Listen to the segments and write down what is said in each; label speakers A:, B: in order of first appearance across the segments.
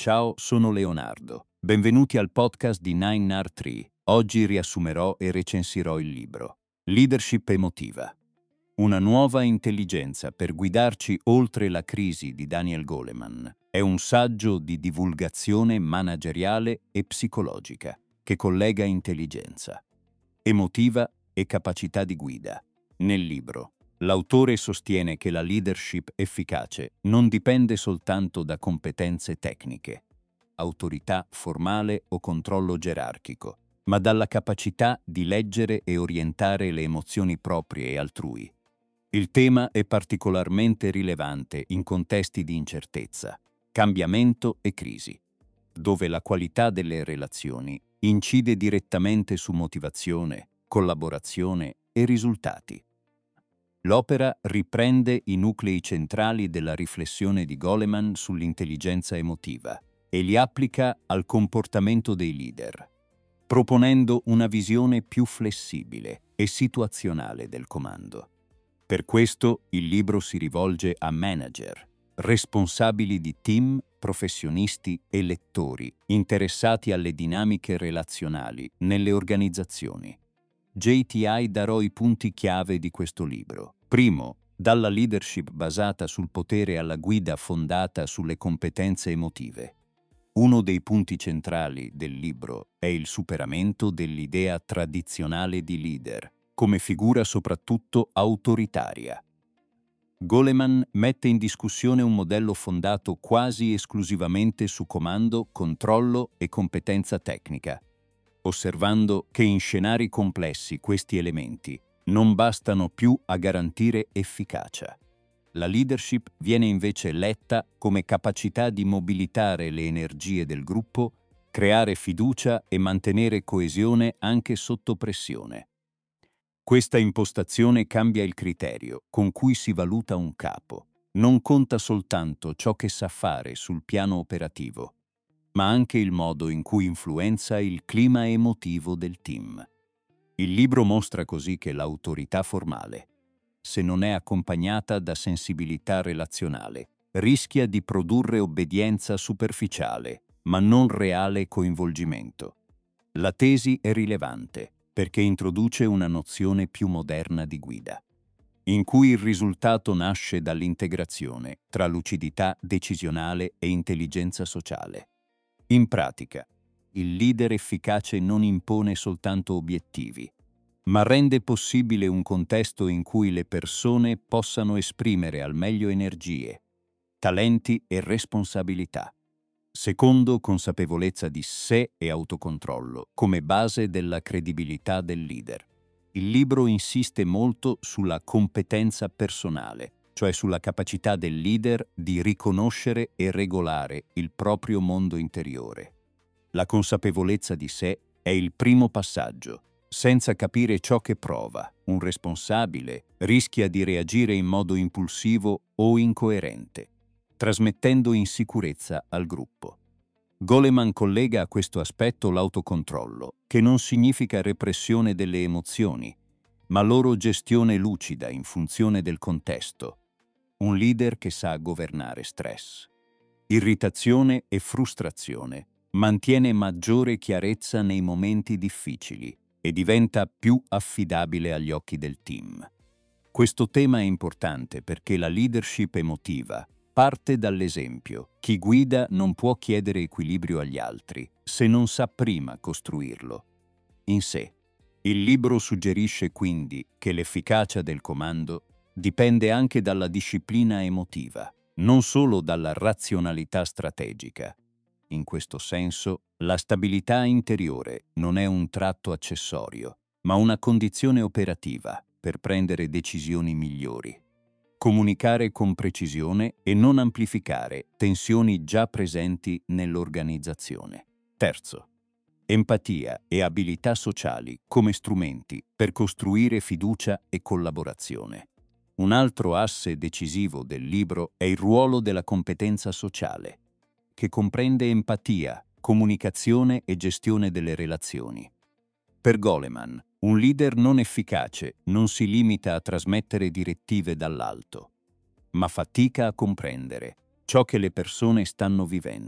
A: Ciao, sono Leonardo. Benvenuti al podcast di 9R3. Oggi riassumerò e recensirò il libro Leadership emotiva. Una nuova intelligenza per guidarci oltre la crisi di Daniel Goleman. È un saggio di divulgazione manageriale e psicologica che collega intelligenza emotiva e capacità di guida. Nel libro, l'autore sostiene che la leadership efficace non dipende soltanto da competenze tecniche, autorità formale o controllo gerarchico, ma dalla capacità di leggere e orientare le emozioni proprie e altrui. Il tema è particolarmente rilevante in contesti di incertezza, cambiamento e crisi, dove la qualità delle relazioni incide direttamente su motivazione, collaborazione e risultati. L'opera riprende i nuclei centrali della riflessione di Goleman sull'intelligenza emotiva e li applica al comportamento dei leader, proponendo una visione più flessibile e situazionale del comando. Per questo il libro si rivolge a manager, responsabili di team, professionisti e lettori interessati alle dinamiche relazionali nelle organizzazioni. JTI darò i punti chiave di questo libro. Primo, dalla leadership basata sul potere alla guida fondata sulle competenze emotive. Uno dei punti centrali del libro è il superamento dell'idea tradizionale di leader, come figura soprattutto autoritaria. Goleman mette in discussione un modello fondato quasi esclusivamente su comando, controllo e competenza tecnica, osservando che in scenari complessi questi elementi non bastano più a garantire efficacia. La leadership viene invece letta come capacità di mobilitare le energie del gruppo, creare fiducia e mantenere coesione anche sotto pressione. Questa impostazione cambia il criterio con cui si valuta un capo. Non conta soltanto ciò che sa fare sul piano operativo, ma anche il modo in cui influenza il clima emotivo del team. Il libro mostra così che l'autorità formale, se non è accompagnata da sensibilità relazionale, rischia di produrre obbedienza superficiale, ma non reale coinvolgimento. La tesi è rilevante perché introduce una nozione più moderna di guida, in cui il risultato nasce dall'integrazione tra lucidità decisionale e intelligenza sociale. In pratica, il leader efficace non impone soltanto obiettivi, ma rende possibile un contesto in cui le persone possano esprimere al meglio energie, talenti e responsabilità. Secondo, consapevolezza di sé e autocontrollo come base della credibilità del leader. Il libro insiste molto sulla competenza personale, cioè sulla capacità del leader di riconoscere e regolare il proprio mondo interiore. La consapevolezza di sé è il primo passaggio. Senza capire ciò che prova, un responsabile rischia di reagire in modo impulsivo o incoerente, trasmettendo insicurezza al gruppo. Goleman collega a questo aspetto l'autocontrollo, che non significa repressione delle emozioni, ma loro gestione lucida in funzione del contesto. Un leader che sa governare stress, irritazione e frustrazione mantiene maggiore chiarezza nei momenti difficili e diventa più affidabile agli occhi del team. Questo tema è importante perché la leadership emotiva parte dall'esempio. Chi guida non può chiedere equilibrio agli altri se non sa prima costruirlo in sé. Il libro suggerisce quindi che l'efficacia del comando dipende anche dalla disciplina emotiva, non solo dalla razionalità strategica. In questo senso, la stabilità interiore non è un tratto accessorio, ma una condizione operativa per prendere decisioni migliori. Comunicare con precisione e non amplificare tensioni già presenti nell'organizzazione. Terzo, empatia e abilità sociali come strumenti per costruire fiducia e collaborazione. Un altro asse decisivo del libro è il ruolo della competenza sociale, che comprende empatia, comunicazione e gestione delle relazioni. Per Goleman, un leader non efficace non si limita a trasmettere direttive dall'alto, ma fatica a comprendere ciò che le persone stanno vivendo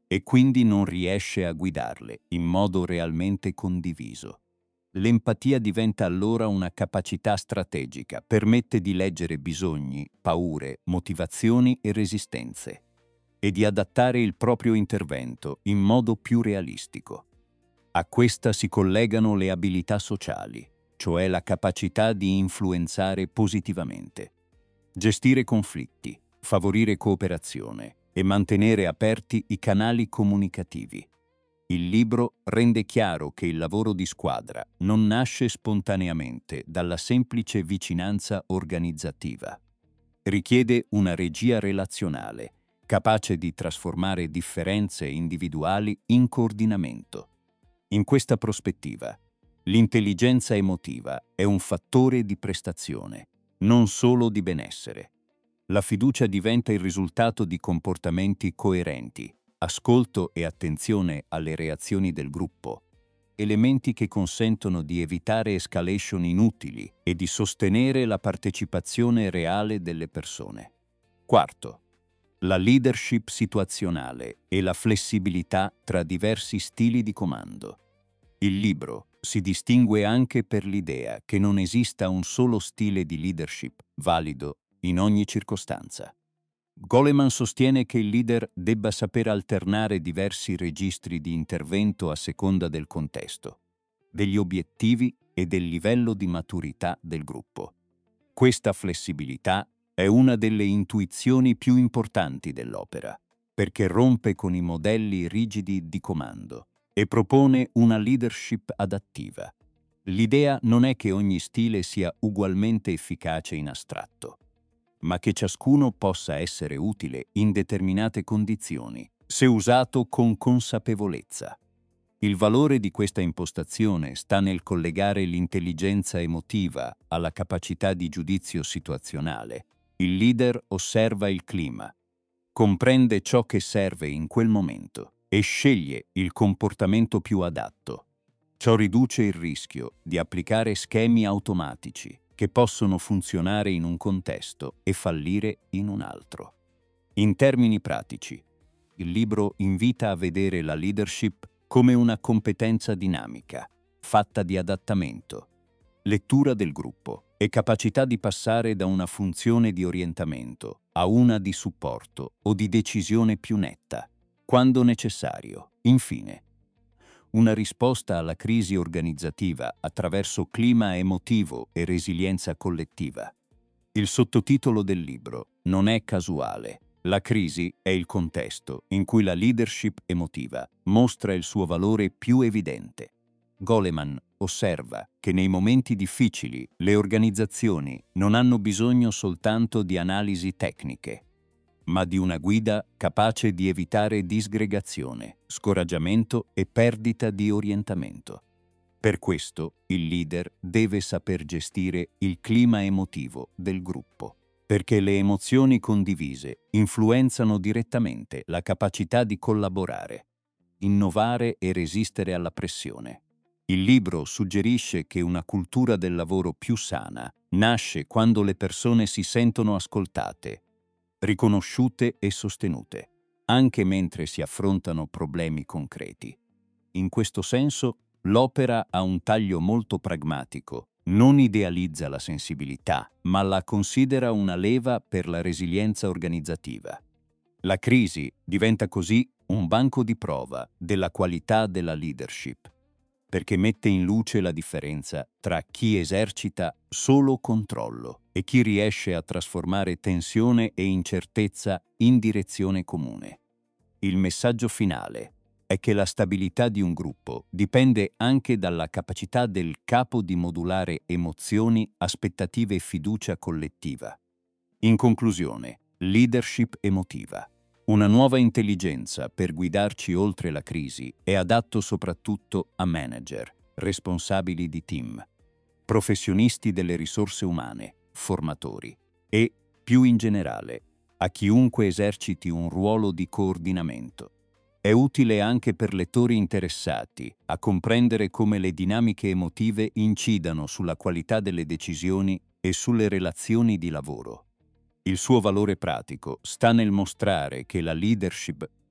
A: e quindi non riesce a guidarle in modo realmente condiviso. L'empatia diventa allora una capacità strategica, permette di leggere bisogni, paure, motivazioni e resistenze e di adattare il proprio intervento in modo più realistico. A questa si collegano le abilità sociali, cioè la capacità di influenzare positivamente, gestire conflitti, favorire cooperazione e mantenere aperti i canali comunicativi. Il libro rende chiaro che il lavoro di squadra non nasce spontaneamente dalla semplice vicinanza organizzativa. Richiede una regia relazionale, capace di trasformare differenze individuali in coordinamento. In questa prospettiva, l'intelligenza emotiva è un fattore di prestazione, non solo di benessere. La fiducia diventa il risultato di comportamenti coerenti, ascolto e attenzione alle reazioni del gruppo, elementi che consentono di evitare escalation inutili e di sostenere la partecipazione reale delle persone. Quarto, la leadership situazionale e la flessibilità tra diversi stili di comando. Il libro si distingue anche per l'idea che non esista un solo stile di leadership valido in ogni circostanza. Goleman sostiene che il leader debba saper alternare diversi registri di intervento a seconda del contesto, degli obiettivi e del livello di maturità del gruppo. Questa flessibilità è una delle intuizioni più importanti dell'opera, perché rompe con i modelli rigidi di comando e propone una leadership adattiva. L'idea non è che ogni stile sia ugualmente efficace in astratto, ma che ciascuno possa essere utile in determinate condizioni, se usato con consapevolezza. Il valore di questa impostazione sta nel collegare l'intelligenza emotiva alla capacità di giudizio situazionale. Il leader osserva il clima, comprende ciò che serve in quel momento e sceglie il comportamento più adatto. Ciò riduce il rischio di applicare schemi automatici che possono funzionare in un contesto e fallire in un altro. In termini pratici, il libro invita a vedere la leadership come una competenza dinamica, fatta di adattamento, lettura del gruppo e capacità di passare da una funzione di orientamento a una di supporto o di decisione più netta, quando necessario. Infine, una risposta alla crisi organizzativa attraverso clima emotivo e resilienza collettiva. Il sottotitolo del libro non è casuale. La crisi è il contesto in cui la leadership emotiva mostra il suo valore più evidente. Goleman osserva che nei momenti difficili le organizzazioni non hanno bisogno soltanto di analisi tecniche, ma di una guida capace di evitare disgregazione, scoraggiamento e perdita di orientamento. Per questo il leader deve saper gestire il clima emotivo del gruppo, perché le emozioni condivise influenzano direttamente la capacità di collaborare, innovare e resistere alla pressione. Il libro suggerisce che una cultura del lavoro più sana nasce quando le persone si sentono ascoltate, riconosciute e sostenute, anche mentre si affrontano problemi concreti. In questo senso, l'opera ha un taglio molto pragmatico, non idealizza la sensibilità, ma la considera una leva per la resilienza organizzativa. La crisi diventa così un banco di prova della qualità della leadership, perché mette in luce la differenza tra chi esercita solo controllo e chi riesce a trasformare tensione e incertezza in direzione comune. Il messaggio finale è che la stabilità di un gruppo dipende anche dalla capacità del capo di modulare emozioni, aspettative e fiducia collettiva. In conclusione, leadership emotiva. Una nuova intelligenza per guidarci oltre la crisi è adatto soprattutto a manager, responsabili di team, professionisti delle risorse umane, formatori e, più in generale, a chiunque eserciti un ruolo di coordinamento. È utile anche per lettori interessati a comprendere come le dinamiche emotive incidano sulla qualità delle decisioni e sulle relazioni di lavoro. Il suo valore pratico sta nel mostrare che la leadership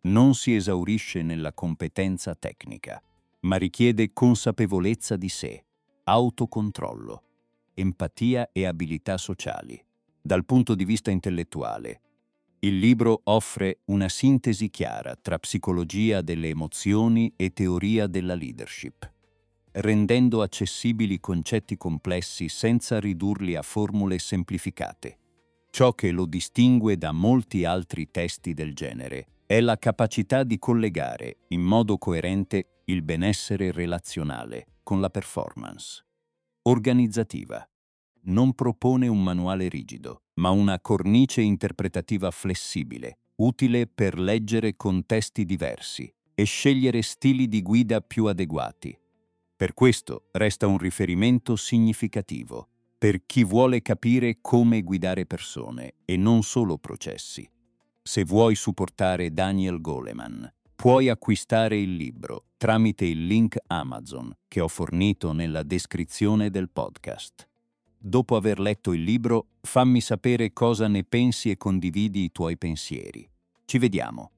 A: non si esaurisce nella competenza tecnica, ma richiede consapevolezza di sé, autocontrollo, empatia e abilità sociali. Dal punto di vista intellettuale, il libro offre una sintesi chiara tra psicologia delle emozioni e teoria della leadership, rendendo accessibili concetti complessi senza ridurli a formule semplificate. Ciò che lo distingue da molti altri testi del genere è la capacità di collegare in modo coerente il benessere relazionale con la performance organizzativa. Non propone un manuale rigido, ma una cornice interpretativa flessibile, utile per leggere contesti diversi e scegliere stili di guida più adeguati. Per questo resta un riferimento significativo per chi vuole capire come guidare persone e non solo processi. Se vuoi supportare Daniel Goleman, puoi acquistare il libro tramite il link Amazon che ho fornito nella descrizione del podcast. Dopo aver letto il libro, fammi sapere cosa ne pensi e condividi i tuoi pensieri. Ci vediamo!